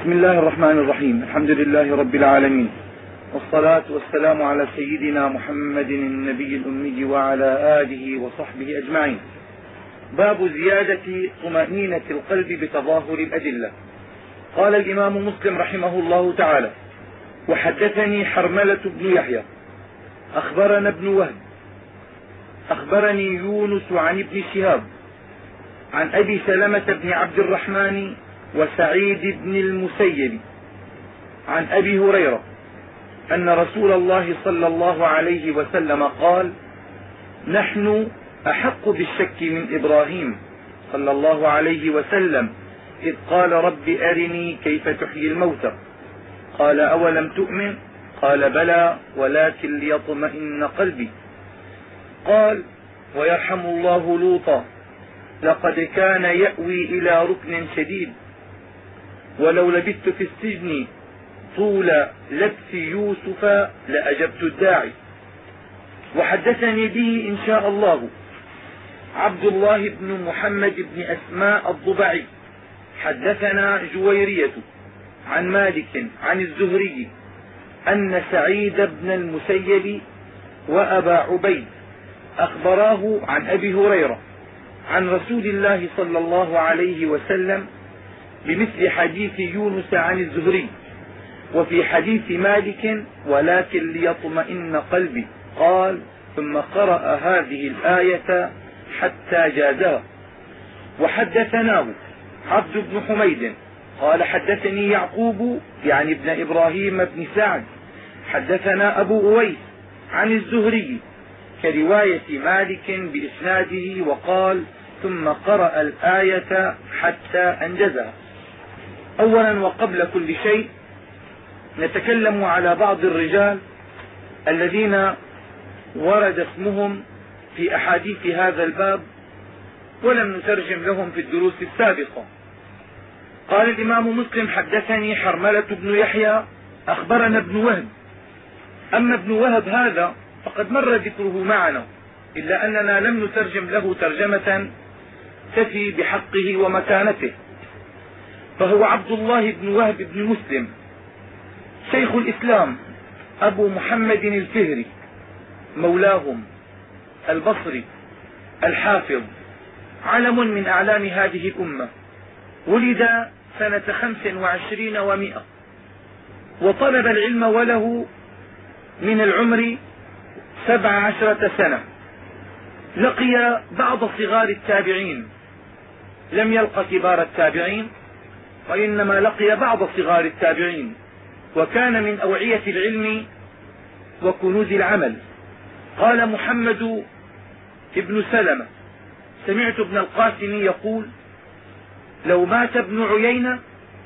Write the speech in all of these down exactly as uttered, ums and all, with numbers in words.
بسم الله الرحمن الرحيم. الحمد لله رب العالمين، والصلاة والسلام على سيدنا محمد النبي الأمي وعلى آله وصحبه أجمعين. باب زيادة طمأنينة القلب بتظاهر الأدلة. قال الإمام مسلم رحمه الله تعالى: وحدثني حرملة بن يحيى أخبرنا ابن وهب أخبرني يونس عن ابن شهاب عن أبي سلمة بن عبد الرحمن وسعيد بن المسيب عن أبي هريرة أن رسول الله صلى الله عليه وسلم قال: نحن أحق بالشك من إبراهيم صلى الله عليه وسلم إذ قال: رب أرني كيف تحيي الموتى. قال: أولم تؤمن؟ قال: بلى ولكن ليطمئن قلبي. قال: ويرحم الله لوطا، لقد كان يأوي إلى ركن شديد، ولو لبثت في السجن طول لبث يوسف لأجبت الداعي. وحدثني به إن شاء الله عبد الله بن محمد بن أسماء الضبعي حدثنا جويرية عن مالك عن الزهري أن سعيد بن المسيب وأبا عبيد أخبراه عن أبي هريرة عن رسول الله صلى الله عليه وسلم بمثل حديث يونس عن الزهري، وفي حديث مالك: ولكن ليطمئن قلبي. قال: ثم قرأ هذه الآية حتى جازها. وحدثناه عبد بن حميد قال: حدثني يعقوب يعني ابن إبراهيم بن سعد حدثنا أبو أويس عن الزهري كرواية مالك بإسناده، وقال: ثم قرأ الآية حتى أنجزها. أولا وقبل كل شيء نتكلم على بعض الرجال الذين ورد اسمهم في أحاديث هذا الباب ولم نترجم لهم في الدروس السابقة. قال الإمام مسلم: حدثني حرملة بن يحيى أخبرنا ابن وهب. أما ابن وهب هذا فقد مر ذكره معنا، إلا أننا لم نترجم له ترجمة تفي بحقه ومكانته. فهو عبد الله بن وهب بن مسلم شيخ الإسلام أبو محمد الفهري مولاهم البصري الحافظ، علم من أعلام هذه الأمة. ولد سنة خمس وعشرين ومئة، وطلب العلم وله من العمر سبع عشرة سنة. لقي بعض صغار التابعين، لم يلق كبار التابعين، وإنما لقي بعض صغار التابعين، وكان من أوعية العلم وكنوز العمل. قال محمد ابن سلمة: سمعت ابن القاسم يقول: لو مات ابن عيينة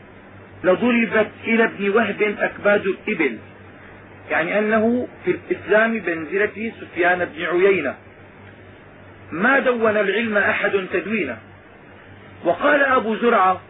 لضربت إلى ابن وهب أكباد الإبل، يعني أنه في الإسلام بمنزلة سفيان بن عيينة، ما دون العلم أحد تدوينه. وقال أبو زرعة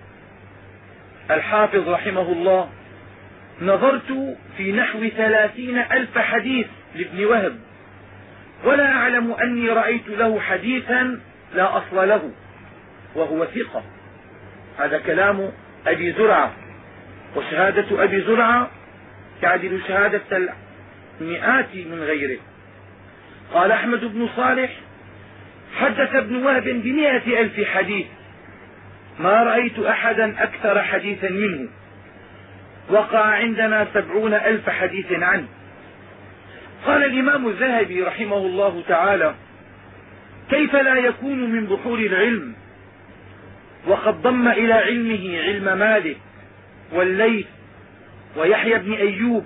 الحافظ رحمه الله: نظرت في نحو ثلاثين ألف حديث لابن وهب، ولا أعلم أني رأيت له حديثا لا أصل له، وهو ثقة. هذا كلام أبي زرعة، وشهادة أبي زرعة تعدل شهادة المئات من غيره. قال أحمد بن صالح: حدث ابن وهب بمئة ألف حديث، ما رأيت أحدا أكثر حديثا منه، وقع عندنا سبعون ألف حديث عنه. قال الإمام الذهبي رحمه الله تعالى: كيف لا يكون من بحور العلم، وقد ضم إلى علمه علم مالك والليث ويحيى بن أيوب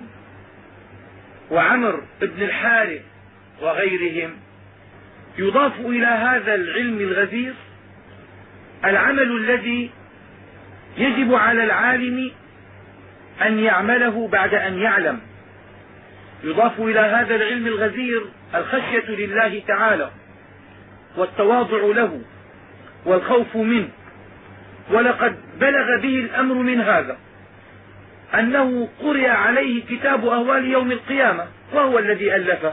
وعمر بن الحارث وغيرهم. يضاف إلى هذا العلم الغزير العمل الذي يجب على العالم أن يعمله بعد أن يعلم. يضاف إلى هذا العلم الغزير الخشية لله تعالى والتواضع له والخوف منه. ولقد بلغ به الأمر من هذا أنه قرئ عليه كتاب أهوال يوم القيامة، وهو الذي ألفه،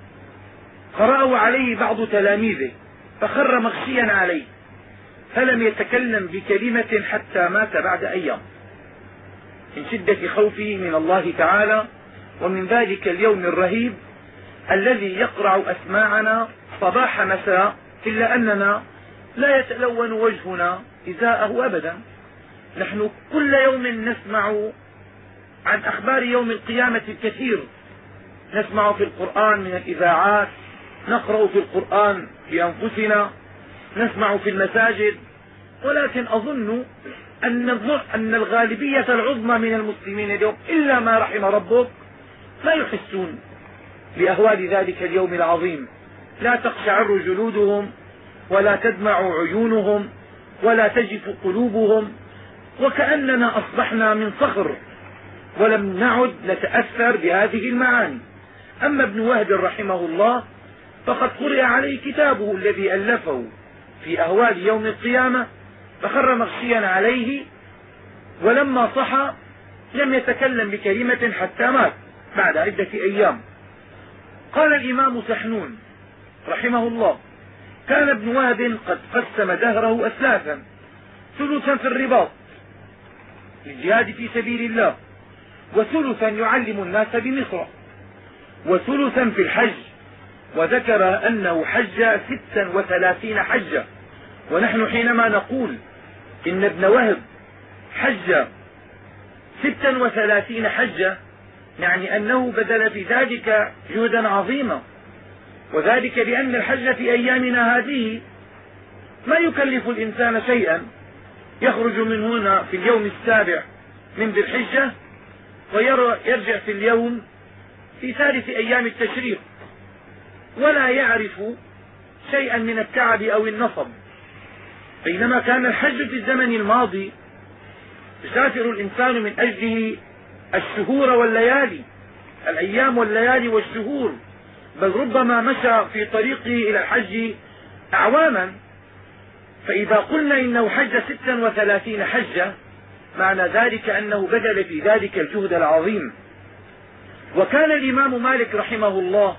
قرأه عليه بعض تلاميذه فخر مغشيا عليه، فلم يتكلم بكلمة حتى مات بعد أيام. من شدة خوفه من الله تعالى ومن ذلك اليوم الرهيب الذي يقرع أسماعنا صباح مساء، إلا أننا لا يتلون وجهنا إزاءه أبدا. نحن كل يوم نسمع عن أخبار يوم القيامة الكثير، نسمع في القرآن من الإذاعات، نقرأ في القرآن بأنفسنا، نسمع في المساجد، ولكن أظن أن الغالبية العظمى من المسلمين اليوم إلا ما رحم ربك لا يحسون بأهوال ذلك اليوم العظيم. لا تقشعر جلودهم ولا تدمع عيونهم ولا تجف قلوبهم، وكأننا أصبحنا من صخر ولم نعد نتأثر بهذه المعاني. أما ابن وهب رحمه الله فقد قرئ عليه كتابه الذي ألفه في أهوال يوم القيامة، فخر مغشيا عليه، ولما صحى لم يتكلم بكلمة حتى مات بعد عدة أيام. قال الإمام سحنون رحمه الله: كان ابن وهب قد قسم دهره أثلاثا: ثلثا في الرباط للجهاد في سبيل الله، وثلثا يعلم الناس بمصر، وثلثا في الحج. وذكر أنه حج ستا وثلاثين حجة. ونحن حينما نقول إن ابن وهب حج ستا وثلاثين حجة يعني أنه بذل في ذلك جهدا عظيما، وذلك لأن الحج في أيامنا هذه ما يكلف الإنسان شيئا، يخرج من هنا في اليوم السابع من ذي الحجة ويرجع في اليوم في ثالث أيام التشريق، ولا يعرف شيئا من التعب أو النصب. بينما كان الحج في الزمن الماضي يسافر الإنسان من أجله الشهور والليالي، الأيام والليالي والشهور، بل ربما مشى في طريقه إلى الحج أعواما. فإذا قلنا إنه حج ستا وثلاثين حجة معنى ذلك أنه بذل في ذلك الجهد العظيم. وكان الإمام مالك رحمه الله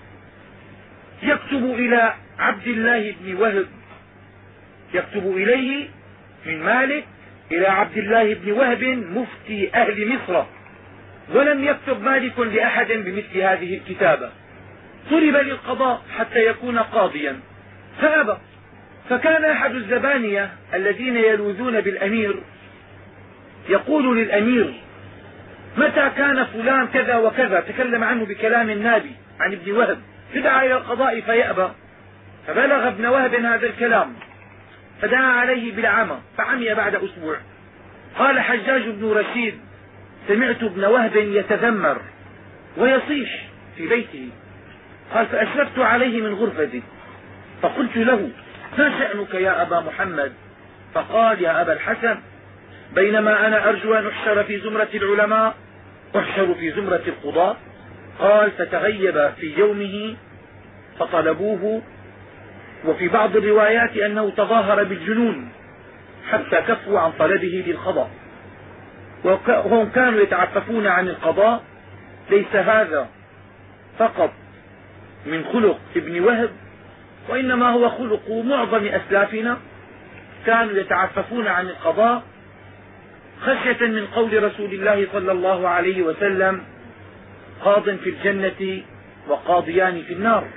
يكتب إلى عبد الله بن وهب، يكتب إليه من مالك إلى عبد الله بن وهب مفتي أهل مصر، ولم يكتب مالك لأحد بمثل هذه الكتابة. طلب للقضاء حتى يكون قاضيا فأبى، فكان أحد الزبانية الذين يلوذون بالأمير يقول للأمير: متى كان فلان كذا وكذا، تكلم عنه بكلام نابي عن ابن وهب، فدعا إلى القضاء فيأبى. فبلغ ابن وهب هذا الكلام فدعا عليه بالعمى فعمي بعد أسبوع. قال حجاج بن رشيد: سمعت ابن وهب يتذمر ويصيح في بيته. قال: فأشرفت عليه من غرفتي فقلت له: ما شأنك يا أبا محمد؟ فقال: يا أبا الحسن، بينما أنا أرجو أن أحشر في زمرة العلماء أحشر في زمرة القضاة. قال: فتغيب في يومه فطلبوه، وفي بعض الروايات أنه تظاهر بالجنون حتى كفوا عن طلبه للقضاء، وهم كانوا يتعففون عن القضاء. ليس هذا فقط من خلق ابن وهب، وإنما هو خلق معظم أسلافنا، كانوا يتعففون عن القضاء خشية من قول رسول الله صلى الله عليه وسلم: قاض في الجنة وقاضيان في النار.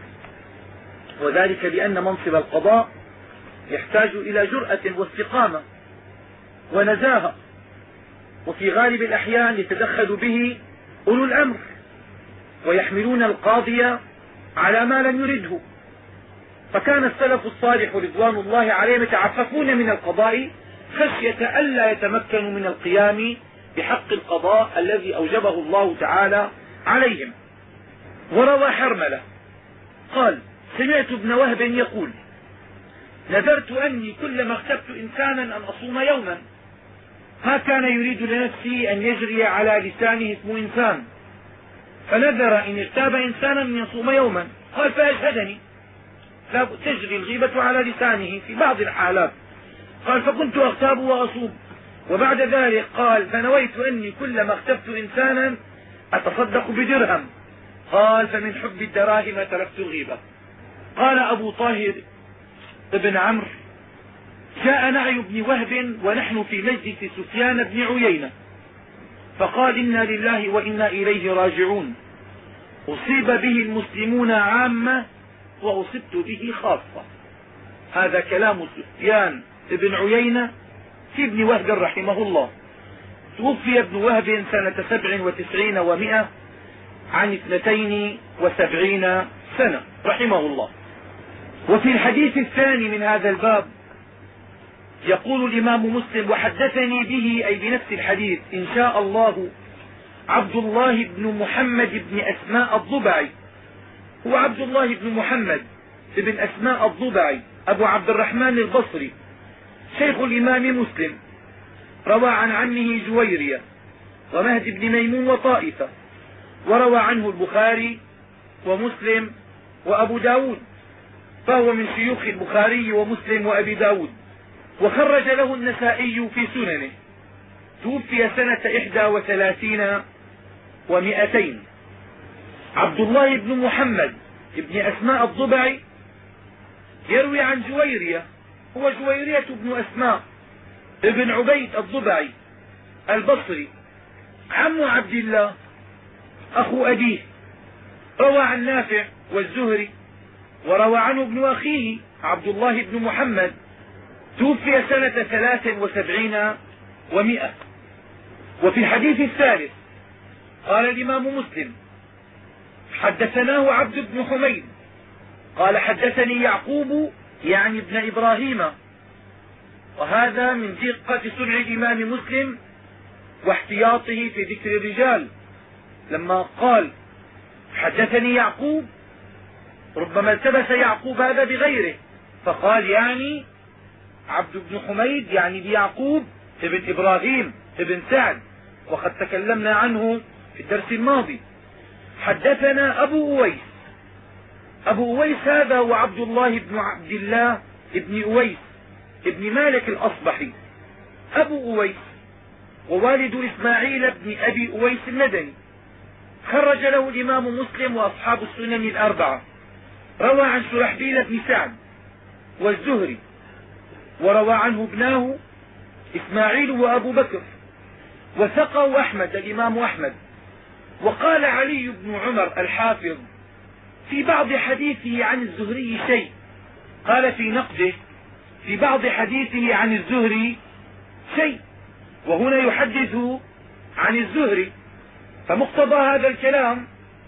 وذلك لأن منصب القضاء يحتاج إلى جرأة واستقامة ونزاهة، وفي غالب الأحيان يتدخل به أولو الأمر ويحملون القاضي على ما لم يرده. فكان السلف الصالح رضوان الله عليهم يتعففون من القضاء خشية ألا يتمكنوا من القيام بحق القضاء الذي أوجبه الله تعالى عليهم. وروى حرملة قال: سمعت ابن وهب يقول: نذرت أني كلما اغتبت إنسانا أن أصوم يوما. ما كان يريد لنفسه أن يجري على لسانه اسم إنسان، فنذر إن اغتاب إنسانا أن يصوم يوما. قال: فأشهدني، لا تجري الغيبة على لسانه في بعض الحالات. قال: فكنت أغتاب وأصوم. وبعد ذلك قال: فنويت أني كلما اغتبت إنسانا أتصدق بدرهم. قال: فمن حب الدراهم تركت الغيبة. قال أبو طاهر ابن عمرو: جاء نعي بن وهب ونحن في مجلس سفيان بن عيينة، فقال إنا لله وإنا إليه راجعون، أصيب به المسلمون عامة وأصبت به خاصة. هذا كلام سفيان بن عيينة في ابن وهب رحمه الله. توفي ابن وهب سنة سبع وتسعين ومئة عن اثنتين وسبعين سنة رحمه الله. وفي الحديث الثاني من هذا الباب يقول الإمام مسلم: وحدثني به، أي بنفس الحديث إن شاء الله، عبد الله بن محمد بن أسماء الضبعي. هو عبد الله بن محمد بن أسماء الضبعي أبو عبد الرحمن البصري، شيخ الإمام مسلم، روى عن عمه جويرية ومهد بن ميمون وطائفة، وروى عنه البخاري ومسلم وأبو داود، فهو من شيوخ البخاري ومسلم وأبي داود، وخرج له النسائي في سننه. توفي سنة إحدى وثلاثين ومئتين. عبد الله بن محمد بن أسماء الضبعي يروي عن جويرية، هو جويرية بن أسماء ابن عبيد الضبعي البصري، عم عبد الله أخو أبيه، روى عن نافع والزهري، وروى عنه ابن أخيه عبد الله بن محمد. توفي سنة ثلاث وسبعين ومئة. وفي الحديث الثالث قال الإمام مسلم: حدثناه عبد بن حميد قال حدثني يعقوب يعني ابن إبراهيم. وهذا من دقة صنع الإمام مسلم واحتياطه في ذكر الرجال، لما قال حدثني يعقوب ربما التبس يعقوب هذا بغيره، فقال يعني عبد بن حميد يعني بيعقوب ابن إبراهيم ابن سعد، وقد تكلمنا عنه في الدرس الماضي. حدثنا أبو أويس. أبو أويس هذا هو عبد الله بن عبد الله بن أويس ابن مالك الأصبحي، أبو أويس، ووالد إسماعيل بن أبي أويس المدني. خرج له الإمام مسلم وأصحاب السنن الأربعة. روى عن شرحبيل بن سعد والزهري، وروى عنه ابناه إسماعيل وأبو بكر، وثقه أحمد الإمام أحمد. وقال علي بن عمر الحافظ في بعض حديثه عن الزهري شيء، قال في نقده في بعض حديثه عن الزهري شيء، وهنا يحدث عن الزهري، فمقتضى هذا الكلام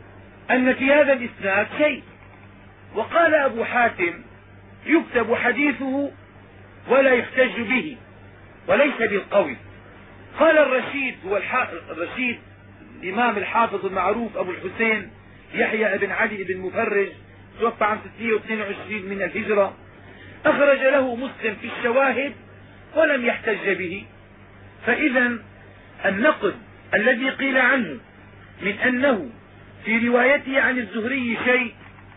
أن في هذا الإسناد شيء. وقال أبو حاتم يكتب حديثه ولا يحتج به وليس بالقوي. قال الرشيد هو الرشيد الإمام الحافظ المعروف أبو الحسين يحيى بن علي بن مفرج، توفى عام ستمئة واثنين وعشرين من الهجرة، أخرج له مسلم في الشواهد ولم يحتج به. فإذا النقد الذي قيل عنه من أنه في روايته عن الزهري شيء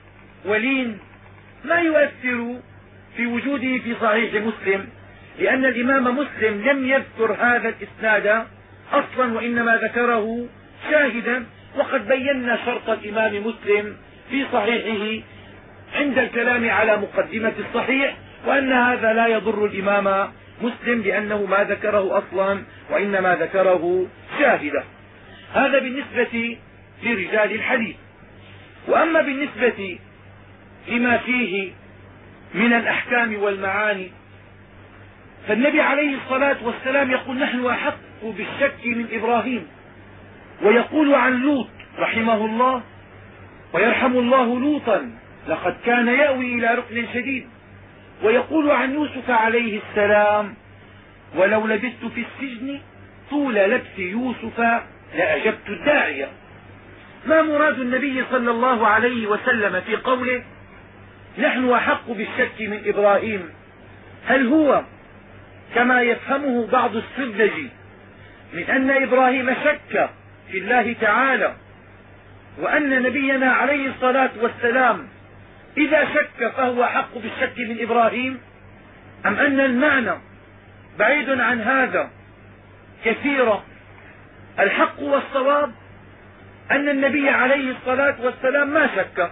ولين ما يؤثر في وجوده في صحيح مسلم، لأن الإمام مسلم لم يذكر هذا الإسناد أصلا، وإنما ذكره شاهدا. وقد بينا شرط الإمام مسلم في صحيحه عند الكلام على مقدمة الصحيح، وأن هذا لا يضر الإمام مسلم لأنه ما ذكره أصلا وإنما ذكره شاهدا. هذا بالنسبة لرجال الحديث. وأما بالنسبة لما فيه من الأحكام والمعاني، فالنبي عليه الصلاة والسلام يقول نحن أحق بالشك من إبراهيم، ويقول عن لوط رحمه الله ويرحم الله لوطا لقد كان يأوي إلى ركن شديد، ويقول عن يوسف عليه السلام ولو لبثت في السجن طول لبث يوسف لأجبت الداعية. ما مراد النبي صلى الله عليه وسلم في قوله نحن أحق بالشك من إبراهيم؟ هل هو كما يفهمه بعض السذج من أن إبراهيم شك في الله تعالى، وأن نبينا عليه الصلاة والسلام إذا شك فهو أحق بالشك من إبراهيم، أم أن المعنى بعيد عن هذا كثيرا؟ الحق والصواب أن النبي عليه الصلاة والسلام ما شك،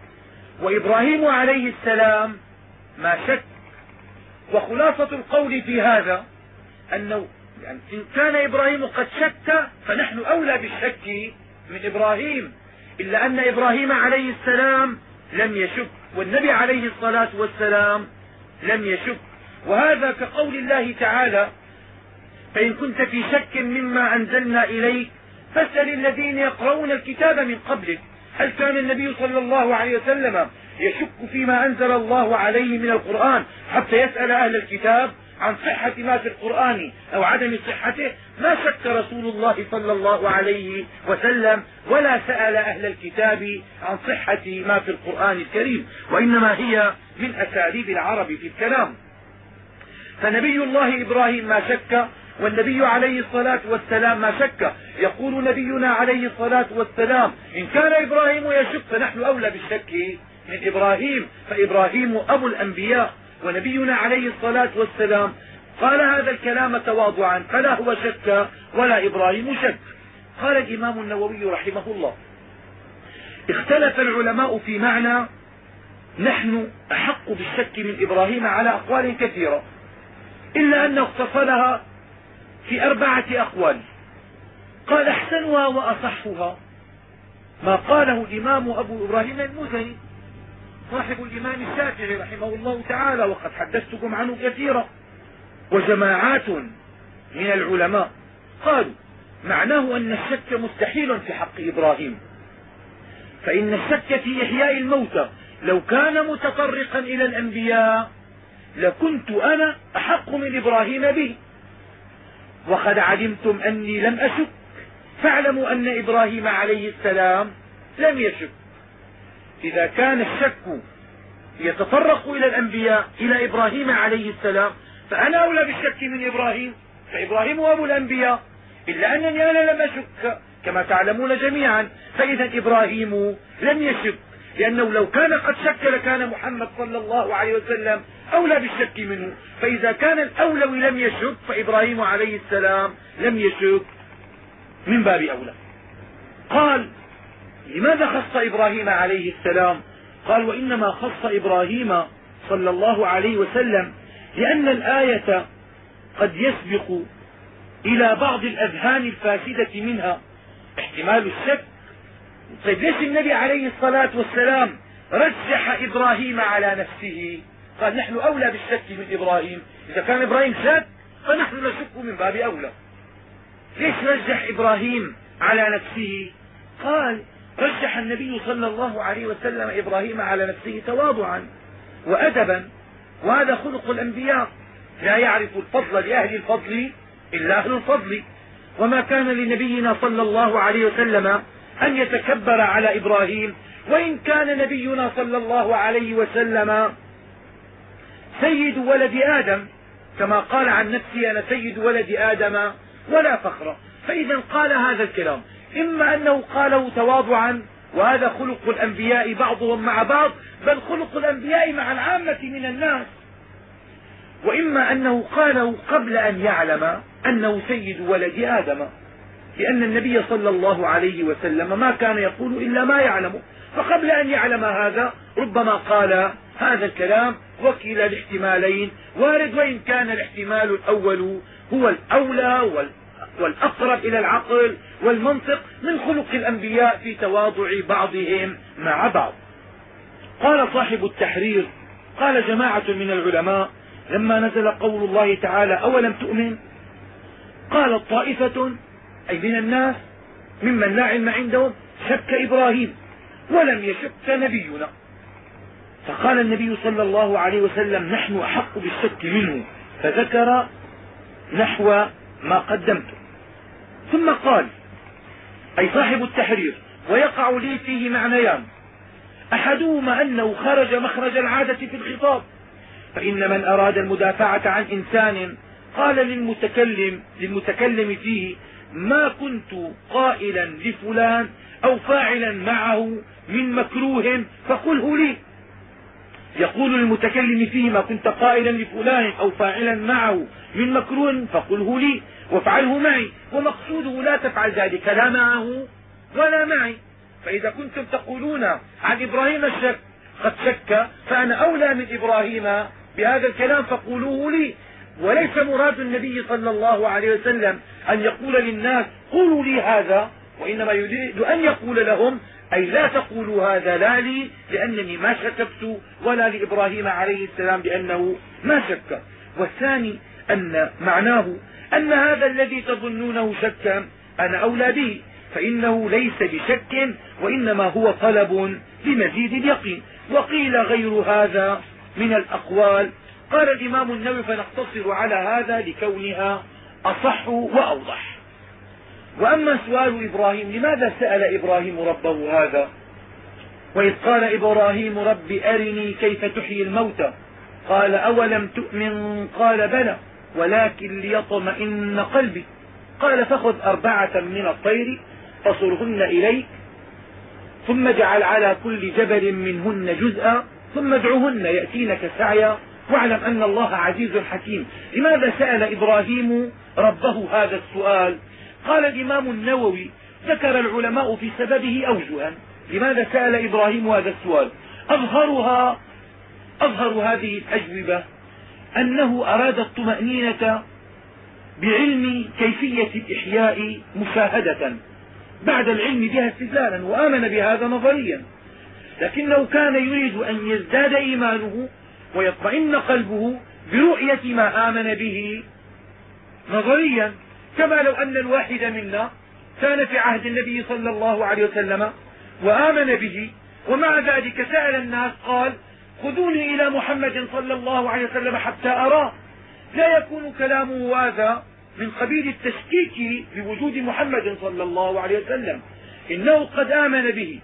وإبراهيم عليه السلام ما شك. وخلاصة القول في هذا أنه يعني إن كان إبراهيم قد شك فنحن أولى بالشك من إبراهيم، إلا أن إبراهيم عليه السلام لم يشك، والنبي عليه الصلاة والسلام لم يشك. وهذا كقول الله تعالى: فإن كنت في شك مما أنزلنا إليك فاسأل الذين يقرؤون الكتاب من قبلك. هل كان النبي صلى الله عليه وسلم يشك فيما أنزل الله عليه من القرآن حتى يسأل أهل الكتاب عن صحة ما في القرآن أو عدم صحته؟ ما شك رسول الله صلى الله عليه وسلم ولا سأل أهل الكتاب عن صحة ما في القرآن الكريم، وإنما هي من أساليب العرب في الكلام. فنبي الله إبراهيم ما شك، والنبي عليه الصلاة والسلام ما شك. يقول نبينا عليه الصلاة والسلام: إن كان إبراهيم يشك فنحن أولى بالشك من إبراهيم، فإبراهيم أبو الأنبياء، ونبينا عليه الصلاة والسلام قال هذا الكلام تواضعا، فلا هو شك ولا إبراهيم شك. قال الإمام النووي رحمه الله: اختلف العلماء في معنى نحن أحق بالشك من إبراهيم على أقوال كثيرة، إلا أنه اختصلها في أربعة أقوال. قال: أحسنها وأصحها ما قاله الإمام أبو إبراهيم المزني صاحب الإمام الشافعي رحمه الله تعالى، وقد حدثتكم عنه كثيرا، وجماعات من العلماء قالوا معناه أن الشك مستحيل في حق إبراهيم، فإن الشك في إحياء الموتى لو كان متطرقا إلى الأنبياء لكنت أنا أحق من إبراهيم به، وقد علمتم أني لم أشك فاعلموا أن إبراهيم عليه السلام لم يشك. إذا كان الشك يتطرق إلى الأنبياء إلى إبراهيم عليه السلام فأنا أولى بالشك من إبراهيم، فإبراهيم هو أبو الأنبياء، إلا أنني أنا لم أشك كما تعلمون جميعا. فإذا إبراهيم لم يشك، لأنه لو كان قد شك لكان محمد صلى الله عليه وسلم أولى بالشك منه، فإذا كان الأولوي لم يشك فإبراهيم عليه السلام لم يشك من باب أولى. قال: لماذا خص إبراهيم عليه السلام؟ قال: وإنما خص إبراهيم صلى الله عليه وسلم لأن الآية قد يسبق إلى بعض الأذهان الفاسدة منها احتمال الشك. طيب ليش النبي عليه الصلاة والسلام رجح إبراهيم على نفسه؟ قال: نحن أولى بالشك من إبراهيم، إذا كان إبراهيم شك فنحن نشك من باب أولى. ليش رجح إبراهيم على نفسه؟ قال: رجح النبي صلى الله عليه وسلم إبراهيم على نفسه تواضعا وأدبا، وهذا خلق الأنبياء، لا يعرف الفضل لأهل الفضل إلا أهل الفضل. وما كان لنبينا صلى الله عليه وسلم أن يتكبر على إبراهيم، وإن كان نبينا صلى الله عليه وسلم سيد ولد آدم كما قال عن نفسه: أنا سيد ولد آدم ولا فخر. فإذا قال هذا الكلام إما أنه قاله تواضعا، وهذا خلق الأنبياء بعضهم مع بعض، بل خلق الأنبياء مع العامة من الناس، وإما أنه قاله قبل أن يعلم أنه سيد ولد آدم، لأن النبي صلى الله عليه وسلم ما كان يقول إلا ما يعلمه، فقبل أن يعلم هذا ربما قال هذا الكلام. وكلا الاحتمالين وارد، وإن كان الاحتمال الأول هو الأولى والأقرب إلى العقل والمنطق من خلق الأنبياء في تواضع بعضهم مع بعض. قال صاحب التحرير: قال جماعة من العلماء لما نزل قول الله تعالى: أولم تؤمن؟ قالت طائفة أي من الناس ممن لا علم عندهم: شك إبراهيم ولم يشك نبينا. فقال النبي صلى الله عليه وسلم: نحن أحق بالشك منه، فذكر نحو ما قدمته. ثم قال أي صاحب التحرير: ويقع لي فيه معنيان، أحدهما أنه خرج مخرج العادة في الخطاب، فإن من أراد المدافعة عن إنسان قال للمتكلم للمتكلم فيه: ما كنت قائلا لفلان أو فاعلا معه من مكروه فقله لي. يقول للمتكلم فيه: ما كنت قائلا لفلان أو فاعلا معه من مكروه فقله لي وافعله معي، ومقصوده لا تفعل ذلك لا معه ولا معي. فإذا كنتم تقولون عن إبراهيم الشك قد شك، فأنا أولى من إبراهيم بهذا الكلام فقولوه لي. وليس مراد النبي صلى الله عليه وسلم أن يقول للناس قولوا لي هذا، وإنما يريد أن يقول لهم أي لا تقولوا هذا لا لي لأنني ما شككت، ولا لإبراهيم عليه السلام لأنه ما شك. والثاني أن معناه أن هذا الذي تظنونه شكا أنا أولى به، فإنه ليس بشك وإنما هو طلب لمزيد اليقين. وقيل غير هذا من الأقوال. قال الإمام النووي فنقتصر على هذا لكونها أصح وأوضح. وأما سؤال إبراهيم لماذا سأل إبراهيم ربه هذا؟ وإذ قال إبراهيم رب أرني كيف تحيي الموتى قال أولم تؤمن قال بلى ولكن ليطمئن قلبي قال فخذ أربعة من الطير فصرهن إليك ثم اجعل على كل جبل منهن جزءا ثم ادعهن يأتينك سعيا واعلم أن الله عزيز حكيم. لماذا سأل إبراهيم ربه هذا السؤال؟ قال الإمام النووي ذكر العلماء في سببه أوجها. لماذا سأل إبراهيم هذا السؤال؟ أظهرها أظهر هذه الأجوبة أنه أراد الطمأنينة بعلم كيفية الإحياء مشاهدة بعد العلم بها استدلالا، وآمن بهذا نظريا، لكنه كان يريد أن يزداد إيمانه ويطمئن قلبه برؤية ما آمن به نظريا. كما لو أن الواحد منا كان في عهد النبي صلى الله عليه وسلم وآمن به ومع ذلك سأل الناس قال خذوني إلى محمد صلى الله عليه وسلم حتى أراه. لا يكون كلامه هذا من قبيل التشكيك بوجود محمد صلى الله عليه وسلم، إنه قد آمن به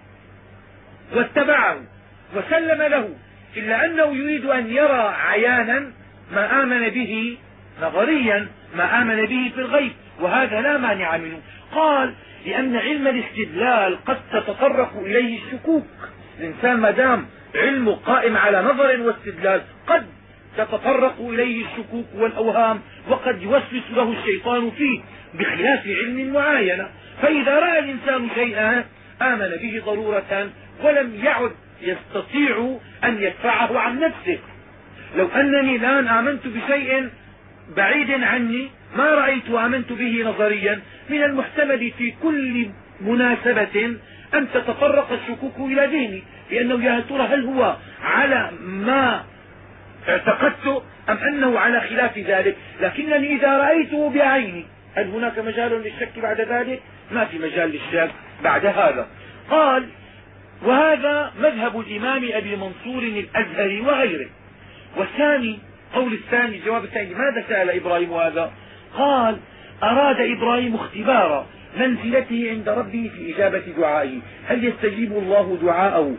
واتبعه وسلم له، إلا أنه يريد أن يرى عيانا ما آمن به نظريا، ما آمن به في الغيب، وهذا لا مانع منه. قال لأن علم الاستدلال قد تتطرق إليه الشكوك. الإنسان ما دام علمه قائم على نظر واستدلال قد تتطرق إليه الشكوك والأوهام، وقد يوسوس له الشيطان فيه بخلاف علم معاينة. فإذا رأى الإنسان شيئا آمن به ضرورة ولم يعد يستطيع أن يدفعه عن نفسه. لو أنني الآن آمنت بشيء بعيد عني ما رأيت وآمنت به نظريا، من المحتمل في كل مناسبة أن تتطرق الشكوك إلى ذهني، لأنه يا ترى هل هو على ما اعتقدت أم أنه على خلاف ذلك. لكنني إذا رأيته بعيني هل هناك مجال للشك بعد ذلك؟ ما في مجال للشك بعد هذا. قال وهذا مذهب الإمام أبي منصور الأزهري وغيره. والثاني قول الثاني الجواب الثاني ماذا سأل إبراهيم هذا؟ قال أراد إبراهيم اختبار منزلته عند ربه في إجابة دعائه، هل يستجيب الله دعاءه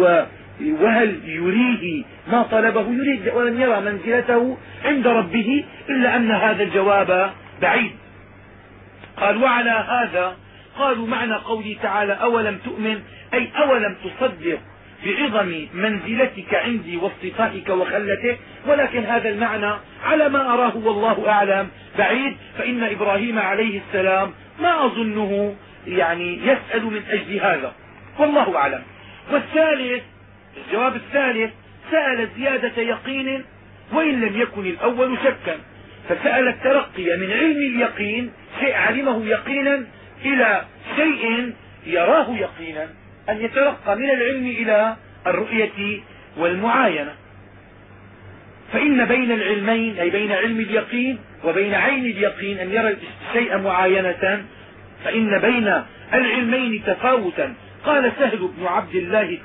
وهل يريه ما طلبه؟ يريد ولم يرى منزلته عند ربه، إلا أن هذا الجواب بعيد. قال وعلى هذا قالوا معنى قوله تعالى أولم تؤمن أي أولم تصدق بعظم منزلتك عندي واصطفائك وخلتك، ولكن هذا المعنى على ما أراه والله أعلم بعيد، فإن إبراهيم عليه السلام ما أظنه يعني يسأل من أجل هذا والله أعلم. والثالث الجواب الثالث سأل زيادة يقين وإن لم يكن الأول شكا، فسأل الترقي من علم اليقين شيء علمه يقينا إلى شيء يراه يقينا، أن يترقى من العلم إلى الرؤية والمعاينة. فإن بين العلمين أي بين علم اليقين وبين عين اليقين أن يرى الشيء معاينة، فإن بين العلمين تفاوتا. قال سهل بن عبد الله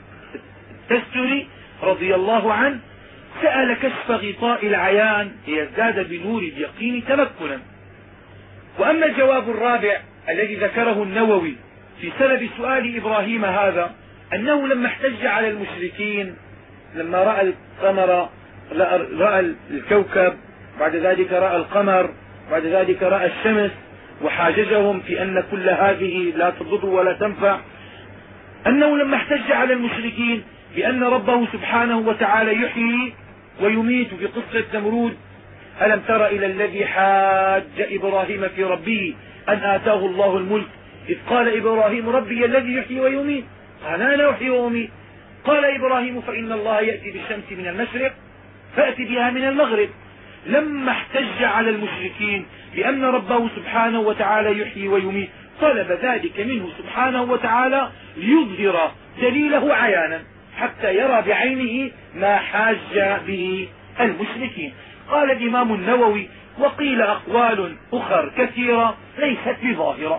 التستري رضي الله عنه سأل كشف غطاء العيان ليزداد بنور اليقين تمكنا. وأما الجواب الرابع الذي ذكره النووي في سبب سؤال إبراهيم هذا أنه لما احتج على المشركين لما رأى القمر رأى الكوكب بعد ذلك رأى القمر بعد ذلك رأى الشمس وحاججهم في أن كل هذه لا تضر ولا تنفع، أنه لما احتج على المشركين بأن ربه سبحانه وتعالى يحيي ويميت في قصة نمرود ألم تر إلى الذي حاج إبراهيم في ربه أن آتاه الله الملك إذ قال إبراهيم ربي الذي يحيي ويميت قال أنا أحيي وأميت قال إبراهيم فإن الله يأتي بالشمس من المشرق فأتي بها من المغرب لما احتج على المشركين بأن ربه سبحانه وتعالى يحيي ويميت طلب ذلك منه سبحانه وتعالى ليظهر دليله عيانا حتى يرى بعينه ما حاج به المشركين. قال الإمام النووي: وقيل أقوال أخر كثيرة ليست بظاهرة.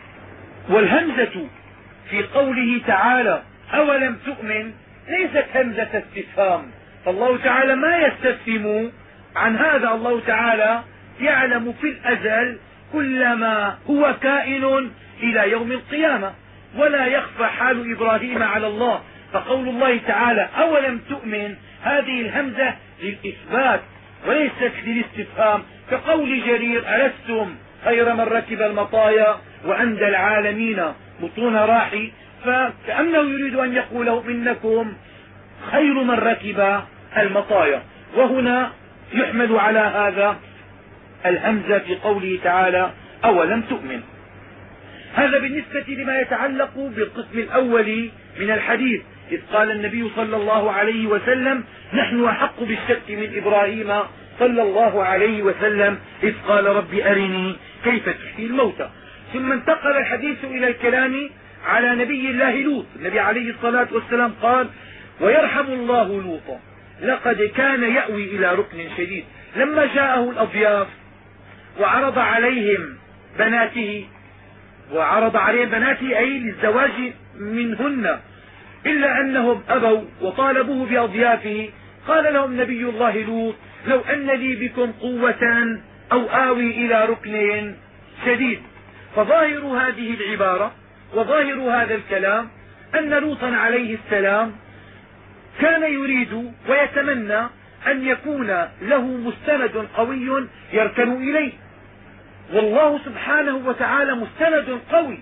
والهمزة في قوله تعالى أولم تؤمن ليست همزة استفهام، فالله تعالى ما يستفهم عن هذا. الله تعالى يعلم في الأزل كل ما هو كائن إلى يوم القيامة، ولا يخفى حال إبراهيم على الله. فقول الله تعالى أولم تؤمن هذه الهمزة للإثبات وليست للاستفهام، كقول جرير: ألستم خير من ركب المطايا وأندى العالمين بطون راحي، فكأنه يريد أن يقول إنكم خير من ركب المطايا. وهنا يحمل على هذا الهمزة في قوله تعالى أولم تؤمن. هذا بالنسبة لما يتعلق بالقسم الأول من الحديث، إذ قال النبي صلى الله عليه وسلم: نحن أحق بالشك من إبراهيم صلى الله عليه وسلم إذ قال رب أرني كيف تحيي الموتى. ثم انتقل الحديث إلى الكلام على نبي الله لوط. النبي عليه الصلاة والسلام قال: ويرحم الله لوطا لقد كان يأوي إلى ركن شديد. لما جاءه الأضياف وعرض عليهم بناته وعرض عليهم بناته أي للزواج منهن، إلا أنهم أبوا وطالبوه بأضيافه، قال لهم نبي الله لوط: لو أن لي بكم قوة أو آوي إلى ركن شديد. فظاهر هذه العبارة وظاهر هذا الكلام أن لوطا عليه السلام كان يريد ويتمنى أن يكون له مستند قوي يركن إليه، والله سبحانه وتعالى مستند قوي،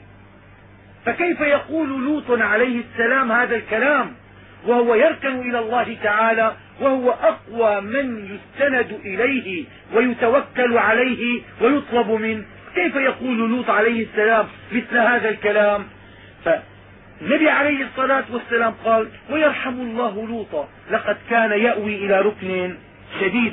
فكيف يقول لوط عليه السلام هذا الكلام وهو يركن إلى الله تعالى وهو أقوى من يستند إليه ويتوكل عليه ويطلب منه؟ كيف يقول لوط عليه السلام مثل هذا الكلام؟ فالنبي عليه الصلاة والسلام قال: ويرحم الله لوطا لقد كان يأوي إلى ركن شديد.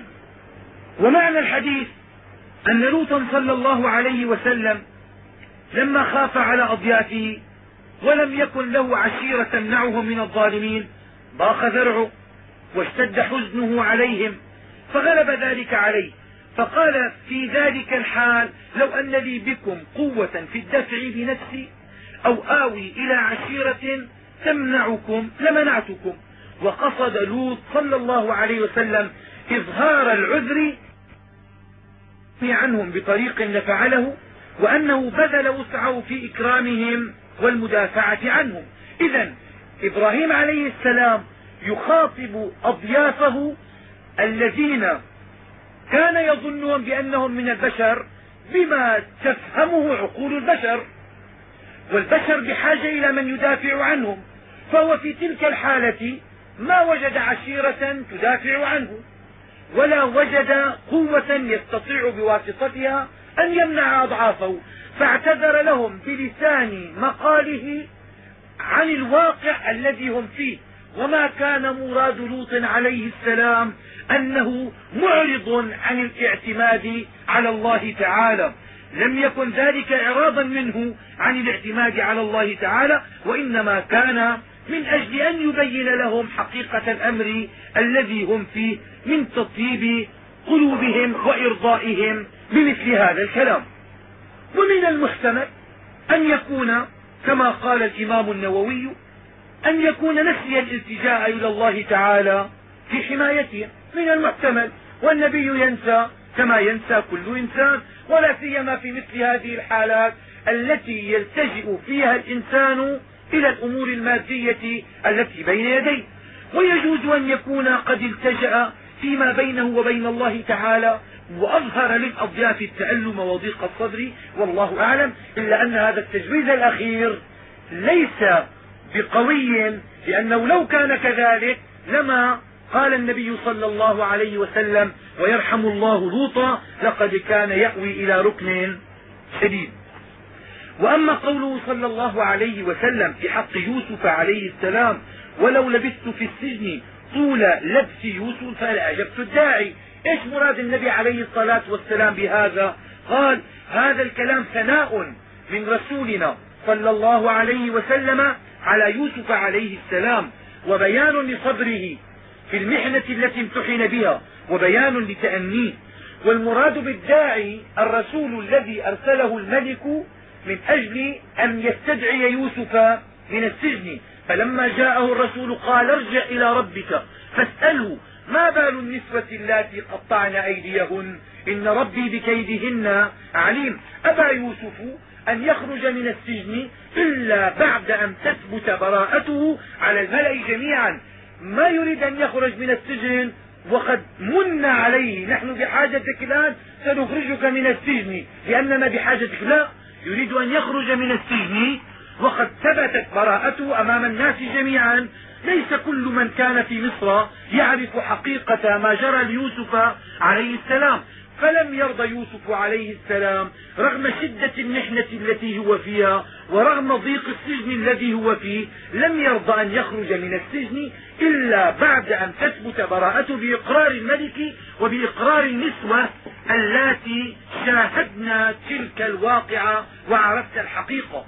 ومعنى الحديث أن لوطا صلى الله عليه وسلم لما خاف على أضيافه ولم يكن له عشيرة تمنعه من الظالمين ضاق ذرعه واشتد حزنه عليهم، فغلب ذلك عليه، فقال في ذلك الحال: لو أن لي بكم قوة في الدفع بنفسي أو آوي إلى عشيرة تمنعكم لمنعتكم. وقصد لوط صلى الله عليه وسلم إظهار العذر عنهم بطريق لفعله، وأنه بذل وسعه في إكرامهم والمدافعة عنهم. إذن إبراهيم عليه السلام يخاطب أضيافه الذين كان يظنهم بأنهم من البشر بما تفهمه عقول البشر، والبشر بحاجة إلى من يدافع عنهم، فهو في تلك الحالة ما وجد عشيرة تدافع عنه ولا وجد قوة يستطيع بواسطتها أن يمنع أضعافه، فاعتذر لهم بلسان مقاله عن الواقع الذي هم فيه. وما كان مراد لوط عليه السلام أنه معرض عن الاعتماد على الله تعالى، لم يكن ذلك إعراضا منه عن الاعتماد على الله تعالى، وإنما كان من أجل أن يبين لهم حقيقة الأمر الذي هم فيه من تطيب قلوبهم وإرضائهم بمثل هذا الكلام. ومن المحتمل أن يكون كما قال الإمام النووي أن يكون نسي الالتجاء إلى الله تعالى في حمايته، من المحتمل، والنبي ينسى كما ينسى كل إنسان، ولا سيما في مثل هذه الحالات التي يلتجئ فيها الإنسان إلى الأمور المادية التي بين يديه. ويجوز أن يكون قد التجأ فيما بينه وبين الله تعالى وأظهر للأضياف التألم وضيق الصدر، والله أعلم، إلا أن هذا التجويز الأخير ليس بقوي، لأنه لو كان كذلك لما قال النبي صلى الله عليه وسلم: ويرحم الله لوطا لقد كان يأوي إلى ركن شديد. وأما قوله صلى الله عليه وسلم في حق يوسف عليه السلام: ولو لبثت في السجن طول لبس يوسف فلأجبت الداعي، ايش مراد النبي عليه الصلاة والسلام بهذا؟ قال هذا الكلام ثناء من رسولنا صلى الله عليه وسلم على يوسف عليه السلام، وبيان لصبره في المحنة التي امتحن بها، وبيان لتأنيه. والمراد بالداعي الرسول الذي أرسله الملك من أجل أن يستدعي يوسف من السجن، فلما جاءه الرسول قال ارجع إلى ربك فاسأله ما بال النسوة اللاتي قطعن أيديهن إن ربي بكيدهن عليم. أبى يوسف أن يخرج من السجن إلا بعد أن تثبت براءته على الملأ جميعا. ما يريد أن يخرج من السجن وقد من عليه نحن بحاجتك الآن سنخرجك من السجن لأننا بحاجتك، لا، يريد أن يخرج من السجن وقد ثبتت براءته أمام الناس جميعا. ليس كل من كان في مصر يعرف حقيقة ما جرى ليوسف عليه السلام، فلم يرضى يوسف عليه السلام رغم شدة المحنة التي هو فيها ورغم ضيق السجن الذي هو فيه، لم يرضى أن يخرج من السجن إلا بعد أن تثبت براءته بإقرار الملك وبإقرار النسوة اللاتي شاهدنا تلك الواقعة وعرفت الحقيقة.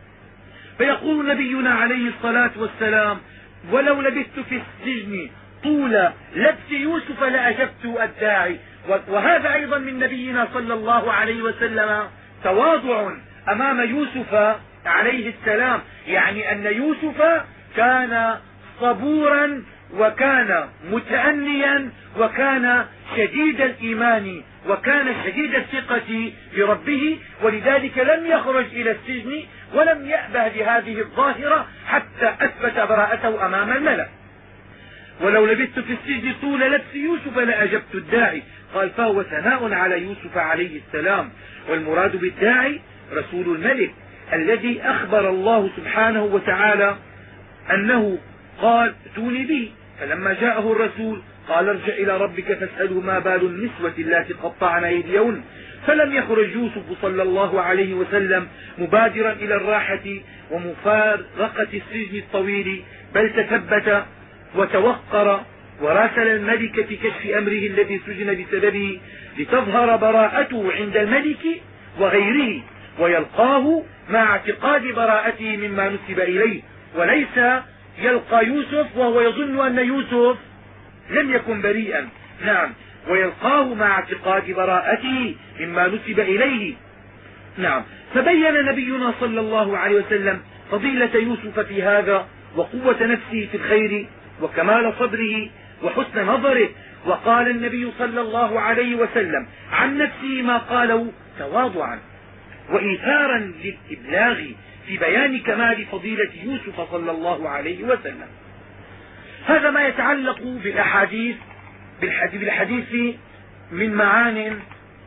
فيقول نبينا عليه الصلاة والسلام ولو لبثت في السجن طول لبس يوسف لأجبت الداعي. وهذا أيضا من نبينا صلى الله عليه وسلم تواضع أمام يوسف عليه السلام، يعني أن يوسف كان صبورا وكان متأنيا وكان شديد الإيمان وكان شديد الثقة بربه، ولذلك لم يخرج إلى السجن ولم يأبه بهذه الظاهرة حتى أثبت براءته أمام الملأ. ولو لبثت في السجن طول لبس يوسف لأجبت الداعي. قال فهو ثناء على يوسف عليه السلام. والمراد بالداعي رسول الملك الذي أخبر الله سبحانه وتعالى أنه قال ائتوني به، فلما جاءه الرسول قال ارجع إلى ربك فاسأله ما بال النسوة اللاتي قطعن أيديهن. فلم يخرج يوسف صلى الله عليه وسلم مبادرا إلى الراحة ومفارقة السجن الطويل، بل تثبت وتوقر وراسل الملك في كشف أمره الذي سجن بسببه لتظهر براءته عند الملك وغيره، ويلقاه مع اعتقاد براءته مما نسب إليه، وليس يلقى يوسف وهو يظن أن يوسف لم يكن بريئا. نعم، ويلقاه مع اعتقاد براءته مما نسب إليه. نعم، فبين نبينا صلى الله عليه وسلم فضيلة يوسف في هذا وقوة نفسه في الخير وكمال صبره وحسن نظره. وقال النبي صلى الله عليه وسلم عن نفسه ما قاله تواضعا وإيثارا للإبلاغ في بيان كمال فضيلة يوسف صلى الله عليه وسلم. هذا ما يتعلق بالأحاديث بالحديث من معان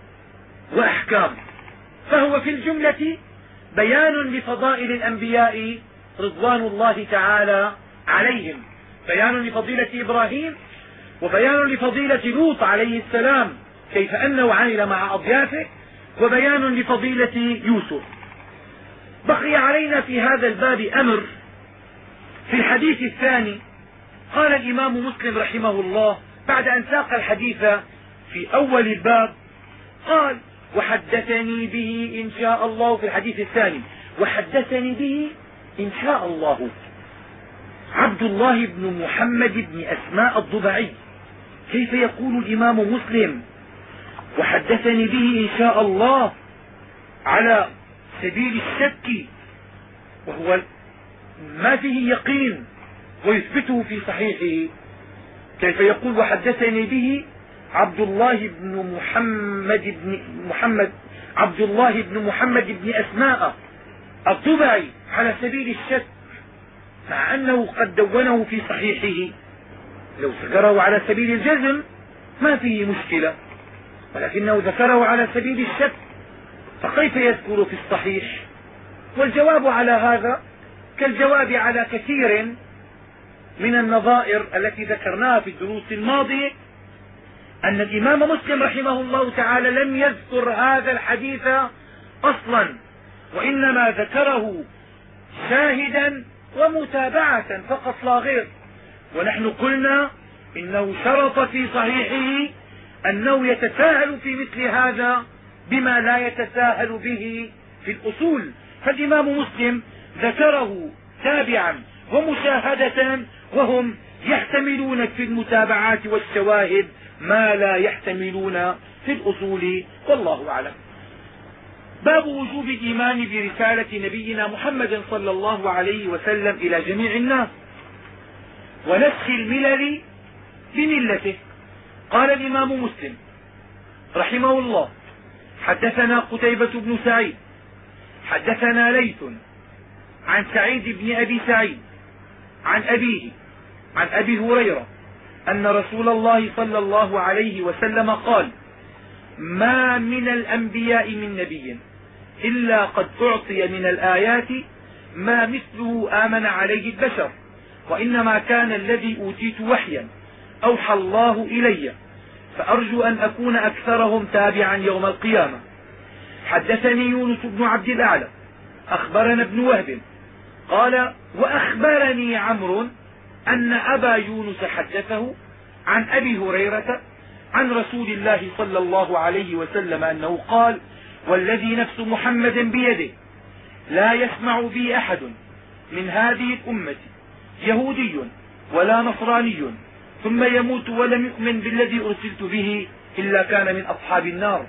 وأحكام، فهو في الجملة بيان لفضائل الأنبياء رضوان الله تعالى عليهم، بيان لفضيلة إبراهيم وبيان لفضيلة لوط عليه السلام كيف أنه عمل مع أضيافه، وبيان لفضيلة يوسف. بقي علينا في هذا الباب أمر. في الحديث الثاني قال الإمام مسلم رحمه الله بعد أن ساق الحديث في أول الباب قال وحدثني به إن شاء الله، في الحديث الثاني وحدثني به إن شاء الله عبد الله بن محمد بن أسماء الضبعي. كيف يقول الإمام مسلم وحدثني به إن شاء الله على سبيل الشك وهو ما فيه يقين ويثبته في صحيحه؟ كيف يقول وحدثني به عبد الله بن محمد بن محمد عبد الله بن محمد بن أسماء الضبعي على سبيل الشك، مع أنه قد دونه في صحيحه؟ لو ذكره على سبيل الجزم ما فيه مشكلة، ولكنه ذكره على سبيل الشك، فكيف يذكر في الصحيح؟ والجواب على هذا كالجواب على كثير من النظائر التي ذكرناها في الدروس الماضية، أن الإمام مسلم رحمه الله تعالى لم يذكر هذا الحديث أصلا، وإنما ذكره شاهدا ومتابعة فقط لا غير. ونحن قلنا إنه شرط في صحيحه أنه يتساهل في مثل هذا بما لا يتساهل به في الأصول. فالإمام مسلم ذكره تابعا ومشاهدة، وهم يحتملون في المتابعات والشواهد ما لا يحتملون في الأصول، والله أعلم. باب وجوب الإيمان برسالة نبينا محمد صلى الله عليه وسلم إلى جميع الناس ونسخ الملل بملته. قال الإمام مسلم رحمه الله: حدثنا قتيبة بن سعيد حدثنا ليث عن سعيد بن أبي سعيد عن أبيه عن أبي هريرة أن رسول الله صلى الله عليه وسلم قال: ما من الأنبياء من نبي إلا قد أعطي من الآيات ما مثله آمن عليه البشر، وإنما كان الذي أوتيت وحيا أوحى الله إلي، فأرجو أن أكون أكثرهم تابعا يوم القيامة. حدثني يونس بن عبد الأعلى أخبرنا ابن وهب قال: وأخبرني عمرو أن أبا يونس حدثه عن أبي هريرة عن رسول الله صلى الله عليه وسلم أنه قال: والذي نفس محمد بيده لا يسمع بي أحد من هذه الأمة يهودي ولا نصراني ثم يموت ولم يؤمن بالذي أرسلت به إلا كان من أصحاب النار.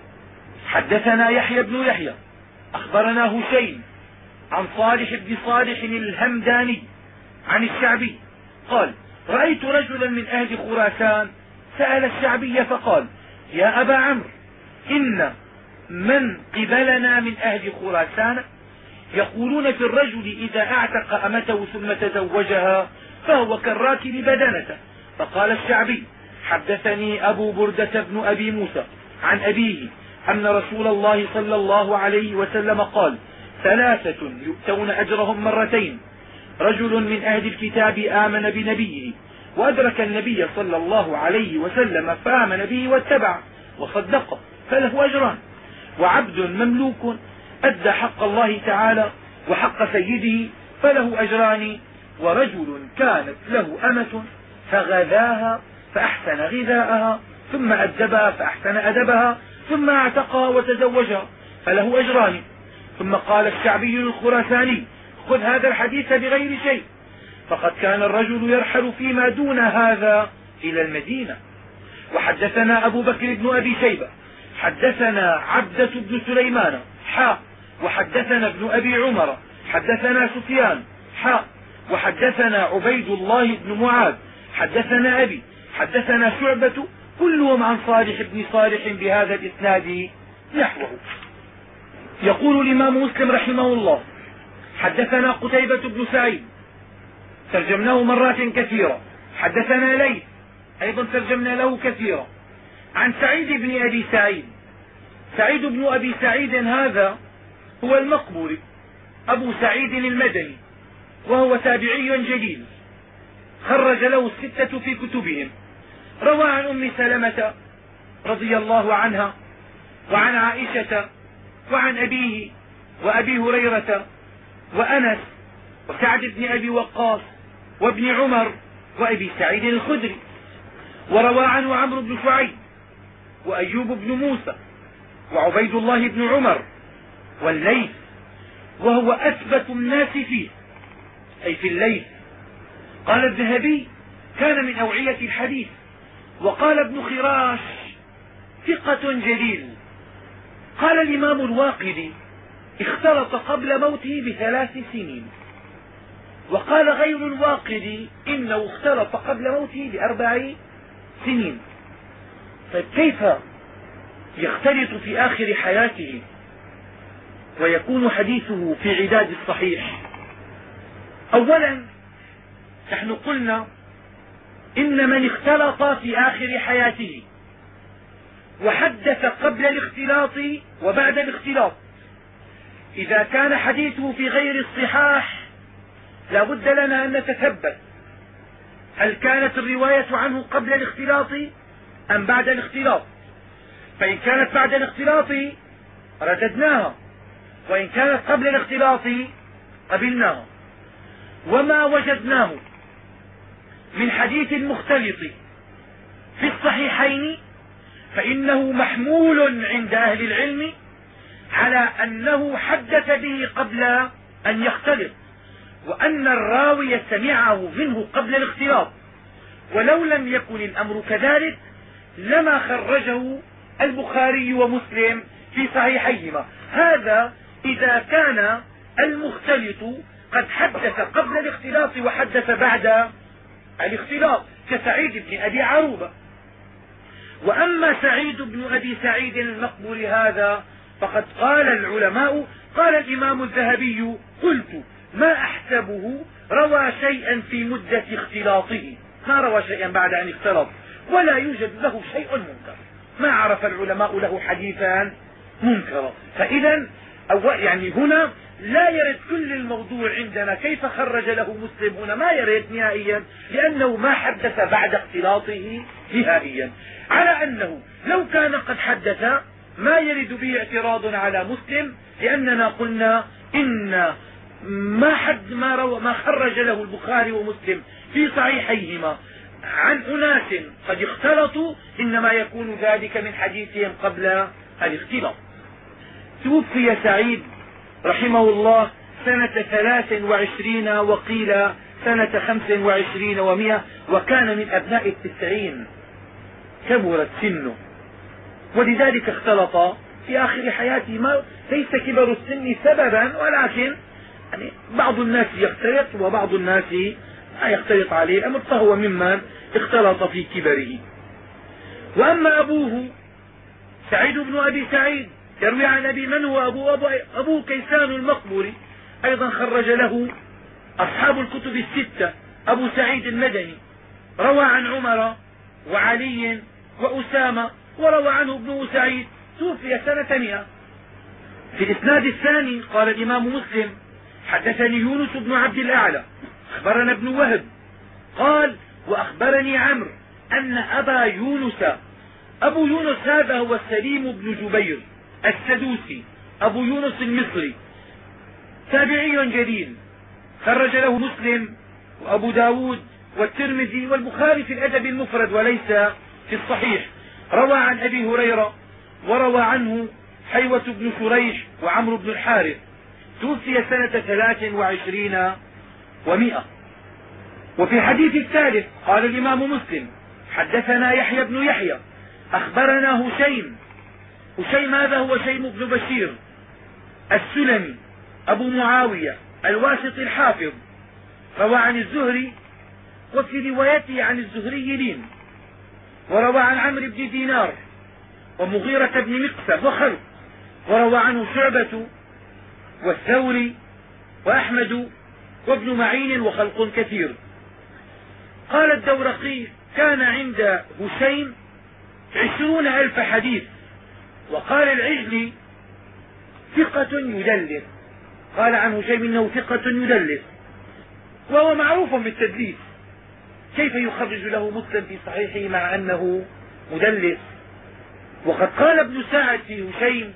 حدثنا يحيى بن يحيى أخبرنا هشيم عن صالح بن صالح الهمداني عن الشعبي قال: رأيت رجلا من أهل خراسان سأل الشعبي فقال: يا أبا عمرو، إن من قبلنا من أهل خراسان يقولون في الرجل إذا اعتق أمته ثم تزوجها فهو كالراكب بدنته. فقال الشعبي: حدثني أبو بردة بن أبي موسى عن أبيه أن رسول الله صلى الله عليه وسلم قال: ثلاثة يؤتون أجرهم مرتين: رجل من أهل الكتاب آمن بنبيه وأدرك النبي صلى الله عليه وسلم فآمن به واتبعه وصدقه فله أجران، وعبد مملوك أدى حق الله تعالى وحق سيده فله أجران، ورجل كانت له أمة فغذاها فأحسن غذاءها ثم أدبها فأحسن أدبها ثم اعتقها وتزوجها فله أجران. ثم قال الشعبي الخراساني: خذ هذا الحديث بغير شيء، فقد كان الرجل يرحل فيما دون هذا إلى المدينة. وحدثنا أبو بكر بن أبي شيبة حدثنا عبدة بن سليمان حاء وحدثنا ابن أبي عمر حدثنا سفيان حاء وحدثنا عبيد الله بن معاذ حدثنا أبي حدثنا شعبة كلهم عن صالح بن صالح بهذا الإسناد نحوه. يقول الإمام مسلم رحمه الله: حدثنا قتيبة بن سعيد ترجمناه مرات كثيرة، حدثنا ليث أيضا ترجمنا له كثيرا، عن سعيد بن أبي سعيد. سعيد بن أبي سعيد هذا هو المقبوري أبو سعيد المدني، وهو تابعي جليل خرج له الستة في كتبهم. روى عن أم سلمة رضي الله عنها وعن عائشة وعن أبيه وأبي هريرة وأنس وسعد بن أبي وقاص وابن عمر وأبي سعيد الخدري. وروى عنه عمرو بن شعيب وأيوب بن موسى وعبيد الله بن عمر والليث، وهو أثبت الناس فيه أي في الليث. قال الذهبي: كان من أوعية الحديث. وقال ابن خراش: ثقة جليل. قال الإمام الواقدي: اختلط قبل موته بثلاث سنين. وقال غير الواقدي: إنه اختلط قبل موته بأربع سنين. طيب كيف يختلط في آخر حياته ويكون حديثه في عداد الصحيح؟ أولا نحن قلنا إن من اختلط في آخر حياته وحدث قبل الاختلاط وبعد الاختلاط، إذا كان حديثه في غير الصحاح لا بد لنا أن نتثبت هل كانت الرواية عنه قبل الاختلاط أم بعد الاختلاط. فإن كانت بعد الاختلاط رددناها، وإن كانت قبل الاختلاط قبلناها. وما وجدناه من حديث المختلط في الصحيحين فإنه محمول عند أهل العلم على أنه حدث به قبل أن يختلط، وأن الراوي سمعه منه قبل الاختلاط، ولو لم يكن الأمر كذلك لما خرجه البخاري ومسلم في صحيحيهما. هذا إذا كان المختلط قد حدث قبل الاختلاط وحدث بعد الاختلاط كسعيد بن أبي عروبة. وأما سعيد بن أبي سعيد المقبري هذا فقد قال العلماء، قال الإمام الذهبي: قلت ما أحسبه روى شيئا في مدة اختلاطه، ما روى شيئا بعد أن اختلط، ولا يوجد له شيء منكر، ما عرف العلماء له حديثا منكرا. فإذا يعني هنا لا يرد كل الموضوع عندنا كيف خرج له مسلم، هنا ما يرد نهائيا، لأنه ما حدث بعد اختلاطه نهائيا، على أنه لو كان قد حدث ما يرد به اعتراض على مسلم، لأننا قلنا إن ما حد ما, رو ما خرج له البخاري ومسلم في صحيحيهما عن أناس قد اختلطوا إنما يكون ذلك من حديثهم قبل الاختلاط. توفي سعيد رحمه الله سنة ثلاث وعشرين وقيل سنة خمس وعشرين ومئة، وكان من أبناء التسعين، كبرت سنه، ولذلك اختلط في آخر حياته. ما ليس كبر السن سببا، ولكن يعني بعض الناس يختلط وبعض الناس لا يختلط عليه الأمر، فهو ممن اختلط في كبره. وأما أبوه سعيد بن أبي سعيد يروي عن أبي من هو أبو أبو, أبو كيسان المقبري، أيضا خرج له أصحاب الكتب الستة. أبو سعيد المدني روى عن عمر وعلي وأسامة، وروى عنه ابنه سعيد، توفي سنة مئة. في الإسناد الثاني قال الإمام مسلم: حدثني يونس بن عبد الأعلى أخبرنا ابن وهب قال: وأخبرني عمرو أن أبا يونس، أبو يونس هذا هو سليم بن جبير السدوسي أبو يونس المصري، تابعي جليل، خرج له مسلم وأبو داود والترمذي والبخاري في الأدب المفرد وليس في الصحيح. روى عن أبي هريرة وروى عنه حيوة بن شريح وعمرو بن الحارث، توفي سنة ثلاث وعشرين ومئة. وفي الحديث الثالث قال الإمام مسلم: حدثنا يحيى بن يحيى أخبرنا هشيم. هشيم هذا هو شيم بن بشير السلمي أبو معاوية الواسطي الحافظ، روى عن الزهري، وفي روايته عن الزهري لين، وروى عن عمرو بن دينار ومغيرة بن مقسم وخلق، وروى عنه شعبة والثوري وأحمد وابن معين وخلق كثير. قال الدورقي: كان عند هشيم عشرون ألف حديث. وقال العجلي: ثقة يدلس، قال عن هشيم إنه ثقة يدلس، وهو معروف بالتدليس، كيف يخرج له مسلم في صحيحه مع أنه مدلس؟ وقد قال ابن سعد في هشيم: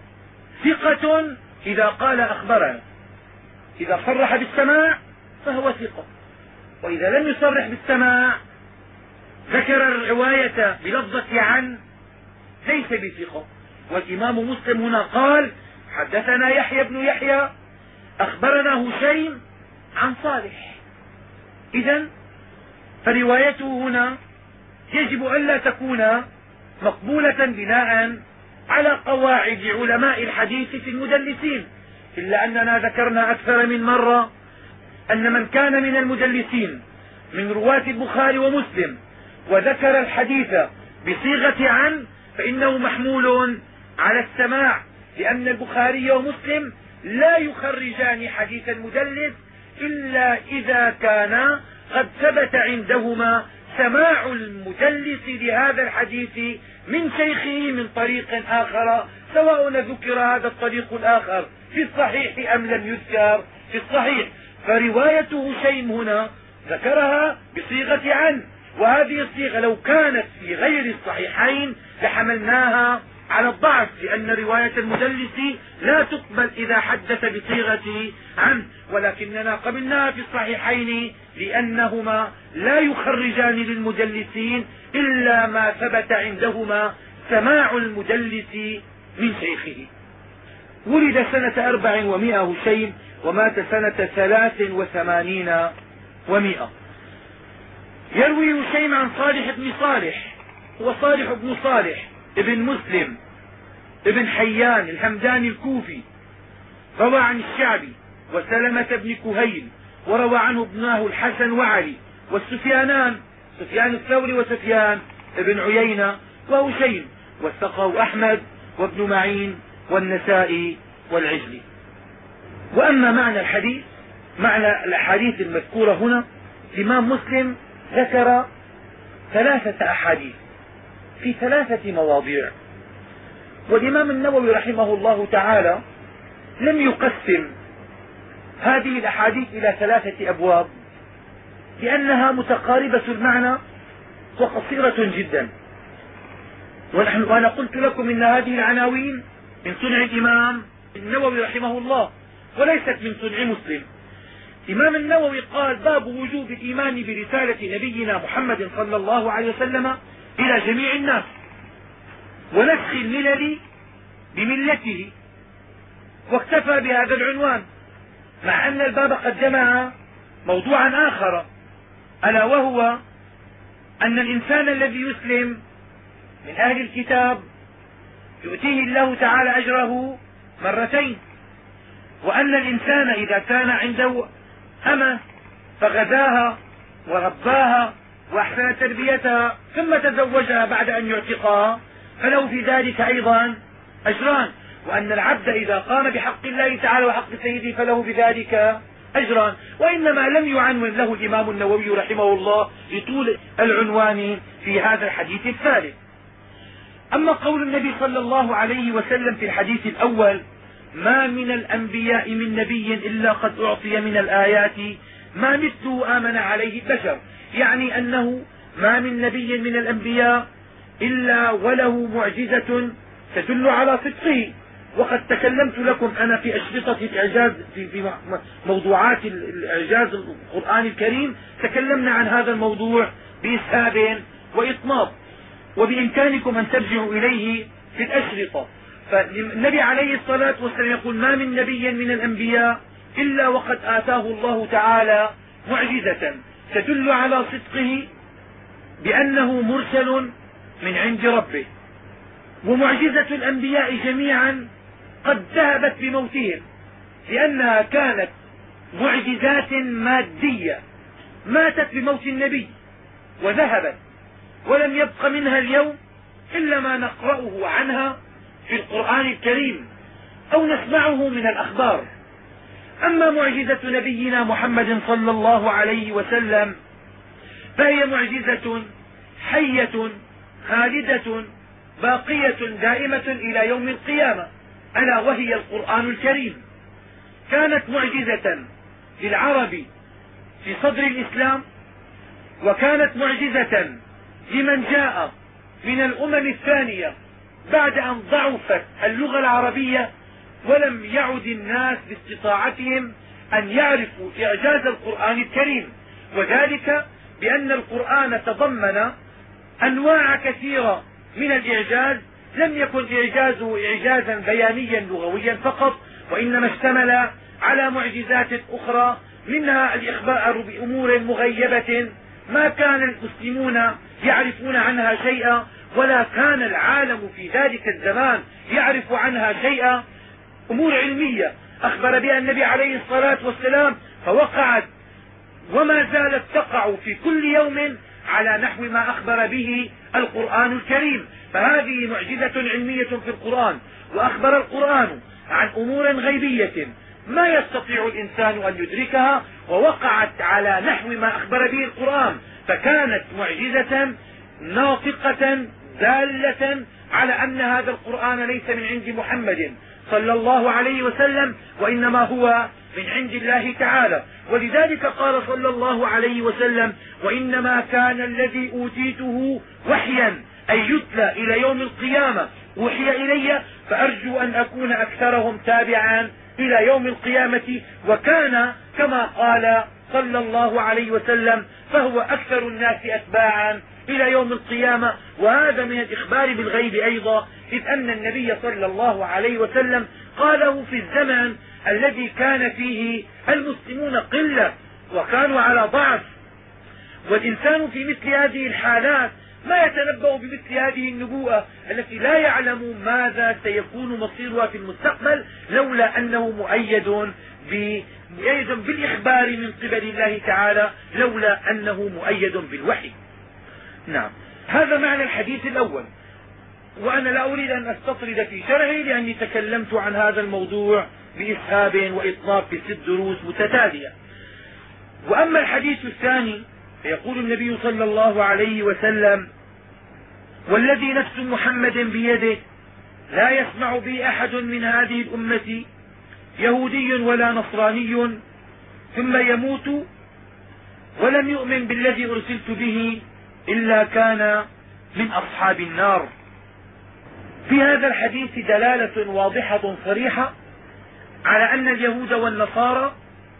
ثقة إذا قال أخبرنا، إذا صرح بالسماع فهو ثقة، وإذا لم يصرح بالسماع ذكر الرواية بلفظة عن ليس بثقة. والإمام مسلم هنا قال: حدثنا يحيى بن يحيى أخبرنا هشيم عن صالح. إذن فروايته هنا يجب ألا تكون مقبولة بناء على قواعد علماء الحديث في المدلسين، إلا أننا ذكرنا أكثر من مرة أن من كان من المدلسين من رواة البخاري ومسلم وذكر الحديث بصيغة عن فإنه محمول على السماع، لأن البخاري ومسلم لا يخرجان حديث المدلس إلا إذا كان قد ثبت عندهما سماع المدلس لهذا الحديث من شيخه من طريق آخر، سواء ذكر هذا الطريق الآخر في الصحيح أم لم يذكر في الصحيح. فرواية هشيم هنا ذكرها بصيغة عن، وهذه الصيغة لو كانت في غير الصحيحين لحملناها على الضعف، لأن رواية المدلس لا تقبل إذا حدث بصيغة عن، ولكننا قبلناها في الصحيحين لأنهما لا يخرجان للمدلسين إلا ما ثبت عندهما سماع المدلس من شيخه. ولد سنة أربع ومائة هشيم ومات سنة ثلاث وثمانين ومائة. يروي هشيم عن صالح بن صالح، هو صالح بن صالح ابن مسلم ابن حيان الهمداني الكوفي، روى عن الشعبي وسلمة بن كهيل، وروى عنه ابناه الحسن وعلي والسفيانان، سفيان الثوري وسفيان ابن عيينة وهشيم، وثقه أحمد وابن معين والنسائي والعجلي. وأما معنى الحديث، معنى الأحاديث المذكورة هنا، الإمام مسلم ذكر ثلاثة أحاديث في ثلاثة مواضيع، والإمام النووي رحمه الله تعالى لم يقسم هذه الأحاديث إلى ثلاثة أبواب لأنها متقاربة المعنى وقصيرة جدا. وأنا قلت لكم إن هذه العناوين من صنع الإمام النووي رحمه الله وليست من صنع مسلم. الإمام النووي قال: باب وجوب الإيمان برسالة نبينا محمد صلى الله عليه وسلم إلى جميع الناس، ونسخ الملل بملته، واكتفى بهذا العنوان، مع أن الباب قد جمع موضوعا آخر، ألا وهو أن الإنسان الذي يسلم من أهل الكتاب يؤتيه الله تعالى أجره مرتين، وأن الإنسان إذا كان عنده أمة فغذاها ورباها وأحسن تربيتها ثم تزوجها بعد أن يعتقها فله في ذلك أيضا أجران، وأن العبد إذا قام بحق الله تعالى وحق سيده فله بذلك أجران. وإنما لم يعنون له الإمام النووي رحمه الله لطول العنوان في هذا الحديث الثالث. أما قول النبي صلى الله عليه وسلم في الحديث الأول: ما من الأنبياء من نبي إلا قد أعطي من الآيات ما مثله آمن عليه البشر، يعني أنه ما من نبي من الأنبياء إلا وله معجزة تدل على صدقه. وقد تكلمت لكم أنا في أشرطة الإعجاز في موضوعات الإعجاز القرآن الكريم، تكلمنا عن هذا الموضوع بإسهاب وإطناب، وبإمكانكم أن ترجعوا إليه في الأشرطة. فالنبي عليه الصلاة والسلام يقول: ما من نبي من الأنبياء إلا وقد آتاه الله تعالى معجزة تدل على صدقه بأنه مرسل من عند ربه. ومعجزة الأنبياء جميعا قد ذهبت بموتهم، لأنها كانت معجزات مادية ماتت بموت النبي وذهبت، ولم يبق منها اليوم إلا ما نقرأه عنها في القرآن الكريم أو نسمعه من الأخبار. أما معجزة نبينا محمد صلى الله عليه وسلم فهي معجزة حية خالدة باقية دائمة إلى يوم القيامة، ألا وهي القرآن الكريم. كانت معجزة للعرب في صدر الإسلام، وكانت معجزة لمن جاء من الأمم الثانية بعد أن ضعفت اللغة العربية ولم يعد الناس باستطاعتهم أن يعرفوا إعجاز القرآن الكريم، وذلك بأن القرآن تضمن أنواع كثيرة من الإعجاز، لم يكن إعجازه إعجازا بيانيا لغويا فقط، وإنما اشتمل على معجزات أخرى، منها الإخبار بأمور مغيبة ما كان المسلمون يعرفون عنها شيئا، ولا كان العالم في ذلك الزمان يعرف عنها شيئا، أمور علمية أخبر بها النبي عليه الصلاة والسلام فوقعت وما زالت تقع في كل يوم على نحو ما أخبر به القرآن الكريم. فهذه معجزة علمية في القرآن، وأخبر القرآن عن أمور غيبية ما يستطيع الإنسان أن يدركها، ووقعت على نحو ما أخبر به القرآن، فكانت معجزة ناطقة دالة على أن هذا القرآن ليس من عند محمد صلى الله عليه وسلم، وإنما هو من عند الله تعالى. ولذلك قال صلى الله عليه وسلم: وإنما كان الذي أوتيته وحيا أي يتلى إلى يوم القيامة أوحي إلي، فأرجو أن أكون أكثرهم تابعا إلى يوم القيامة. وكان كما قال صلى الله عليه وسلم فهو أكثر الناس أتباعا إلى يوم القيامة. وهذا من الإخبار بالغيب أيضا، إذ أن النبي صلى الله عليه وسلم قاله في الزمن الذي كان فيه المسلمون قلة وكانوا على ضعف. والإنسان في مثل هذه الحالات ما يتنبأ بمثل هذه النبوءة التي لا يعلم ماذا سيكون مصيرها في المستقبل لولا أنه مؤيد مؤيد بالإخبار من قبل الله تعالى، لولا أنه مؤيد بالوحي. نعم، هذا معنى الحديث الأول. وأنا لا أريد أن أستطرد في شرحه لأني تكلمت عن هذا الموضوع بإسهاب وإطناب في ست دروس متتالية. وأما الحديث الثاني فيقول النبي صلى الله عليه وسلم: والذي نفس محمد بيده لا يسمع بي أحد من هذه الأمة يهودي ولا نصراني ثم يموت ولم يؤمن بالذي أرسلت به إلا كان من أصحاب النار. في هذا الحديث دلالة واضحة صريحة على أن اليهود والنصارى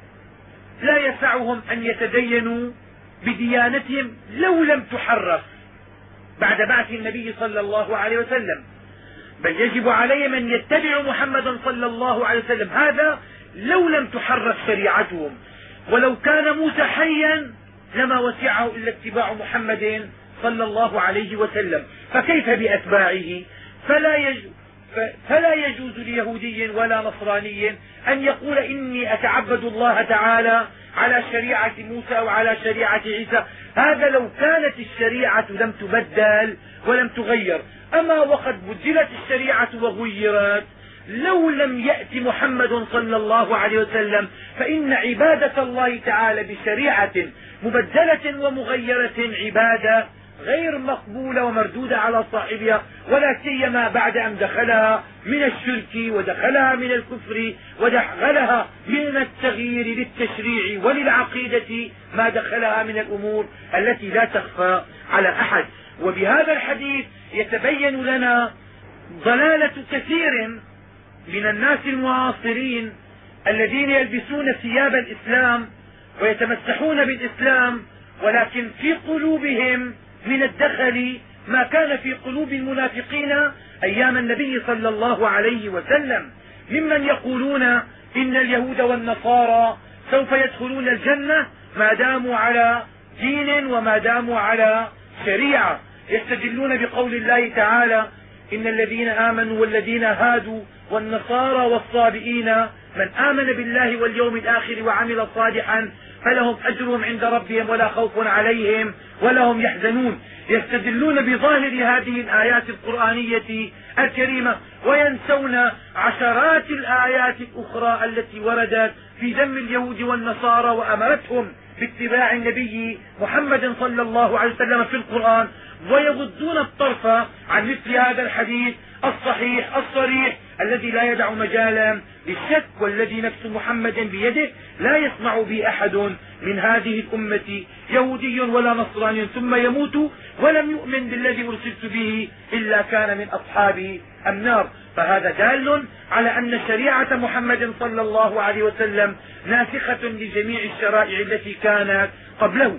لا يسعهم أن يتدينوا بديانتهم لو لم تحرف بعد بعث النبي صلى الله عليه وسلم، بل يجب عليهم أن يتبعوا محمدا صلى الله عليه وسلم، هذا لو لم تحرف شريعتهم. ولو كان موسى حيا لما وسعه إلا اتباع محمد صلى الله عليه وسلم، فكيف بأتباعه؟ فلا يجوز فلا يجوز ليهودي ولا نصراني أن يقول إني أتعبد الله تعالى على شريعة موسى أو على شريعة عيسى، هذا لو كانت الشريعة لم تبدل ولم تغير. أما وقد بدلت الشريعة وغيرت، لو لم يأت محمد صلى الله عليه وسلم فإن عبادة الله تعالى بشريعة مبدلة ومغيرة عبادة غير مقبولة ومردودة على صاحبها، ولا سيما بعد أن دخلها من الشرك ودخلها من الكفر ودخلها من التغيير للتشريع وللعقيدة ما دخلها من الأمور التي لا تخفى على أحد. وبهذا الحديث يتبين لنا ضلالة كثير من الناس المعاصرين الذين يلبسون ثياب الإسلام ويتمسحون بالإسلام، ولكن في قلوبهم من الدخل ما كان في قلوب المنافقين أيام النبي صلى الله عليه وسلم، ممن يقولون إن اليهود والنصارى سوف يدخلون الجنة ما داموا على دين وما داموا على شريعة. يستدلون بقول الله تعالى: إن الذين آمنوا والذين هادوا والنصارى والصابئين من آمن بالله واليوم الآخر وعمل صالحا فلهم أجرهم عند ربهم ولا خوف عليهم ولا هم يحزنون. يستدلون بظاهر هذه الآيات القرآنية الكريمة وينسون عشرات الآيات الأخرى التي وردت في ذم اليهود والنصارى وأمرتهم باتباع النبي محمد صلى الله عليه وسلم في القرآن، ويغضون الطرف عن مثل هذا الحديث الصحيح الصريح الذي لا يدع مجالا للشك: والذي نفس محمد بيده لا يسمع بي أحد من هذه الأمة يهودي ولا نصراني ثم يموت ولم يؤمن بالذي أرسلت به إلا كان من أصحاب النار. فهذا دال على أن شريعة محمد صلى الله عليه وسلم ناسخة لجميع الشرائع التي كانت قبله.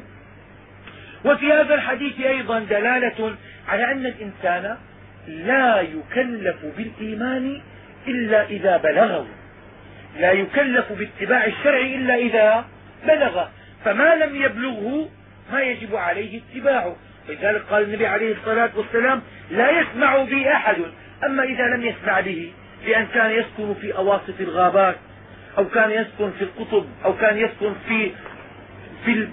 وفي هذا الحديث أيضا دلالة على أن الإنسان لا يكلف بالإيمان إلا إذا بلغه، لا يكلف باتباع الشرع إلا إذا بلغ، فما لم يبلغه ما يجب عليه اتباعه. لذلك قال النبي عليه الصلاة والسلام: لا يسمع بي أحد. أما إذا لم يسمع به بأن كان يسكن في أواسط الغابات أو كان يسكن في القطب أو كان يسكن في في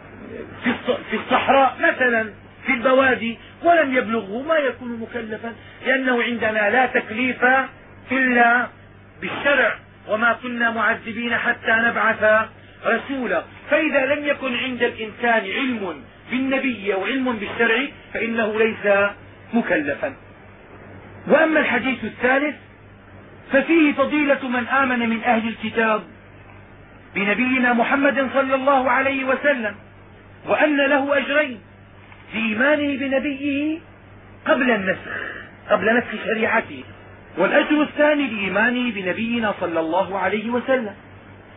في الصحراء مثلا في البوادي ولم يبلغه ما يكون مكلفا، لأنه عندنا لا تكليف إلا بالشرع وما كنا معذبين حتى نبعث رسولا. فإذا لم يكن عند الإنسان علم بالنبي وعلم بالشرع فإنه ليس مكلفا. وأما الحديث الثالث ففيه فضيلة من آمن من أهل الكتاب بنبينا محمد صلى الله عليه وسلم، وأن له أجرين: بإيمانه بنبيه قبل النسخ قبل نسخ شريعته، والأجر الثاني بإيمانه بنبينا صلى الله عليه وسلم.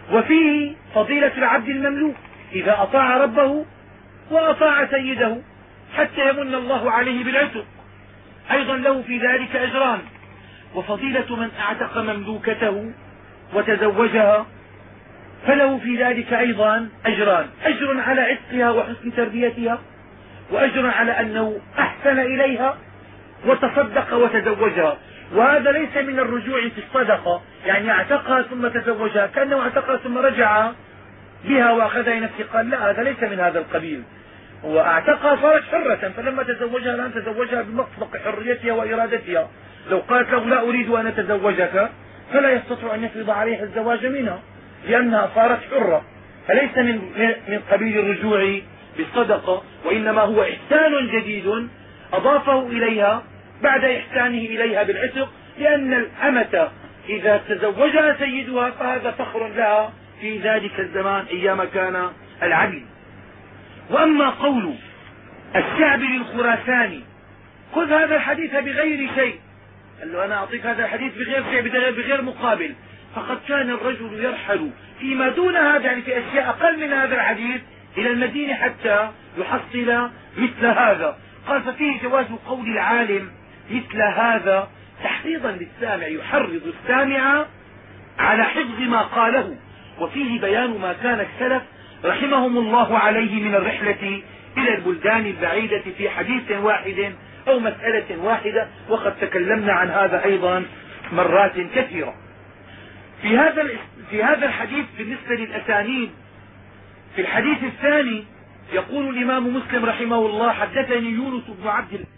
وفيه فضيلة العبد المملوك إذا أطاع ربه وأطاع سيده حتى يمن الله عليه بالعتق، أيضا له في ذلك أجران. وفضيلة من اعتق مملوكته وتزوجها فله في ذلك أيضا أجران: أجر على عتقها وحسن تربيتها، وأجر على أنه أحسن إليها وتصدق وتزوجها. وهذا ليس من الرجوع في الصدقة، يعني اعتقها ثم تزوجها كأنه اعتقها ثم رجع بها وأخذها نفسه، قال لا، هذا ليس من هذا القبيل. هو اعتقها صارت حرة، فلما تزوجها الآن تزوجها بمطلق حريتها وإرادتها. لو قالت له لا أريد أن أتزوجك فلا يستطيع أن يفرض عليها الزواج منها لأنها صارت حرة. فليس من من قبيل الرجوع بالصدقة، وإنما هو إحسان جديد أضافه إليها بعد إحسانه إليها بالعتق، لأن الأمة إذا تزوجها سيدها فهذا فخر لها في ذلك الزمان أيام كان العبد. وأما قول الشعب للخراساني خذ هذا الحديث بغير شيء، قال له أنا أعطيك هذا الحديث بغير شيء بغير مقابل، فقد كان الرجل يرحل فيما دون هذا، يعني في أشياء أقل من هذا الحديث، إلى المدينة حتى يحصل مثل هذا. قال ففيه جواز قول العالم مثل هذا تحريضا للسامع، يحرض السامع على حفظ ما قاله، وفيه بيان ما كان السلف رحمهم الله عليه من الرحلة إلى البلدان البعيدة في حديث واحد أو مسألة واحدة، وقد تكلمنا عن هذا أيضا مرات كثيرة. في هذا في هذا الحديث بالنسبة للأسانيد، في الحديث الثاني يقول الإمام مسلم رحمه الله: حدثني يونس بن عبد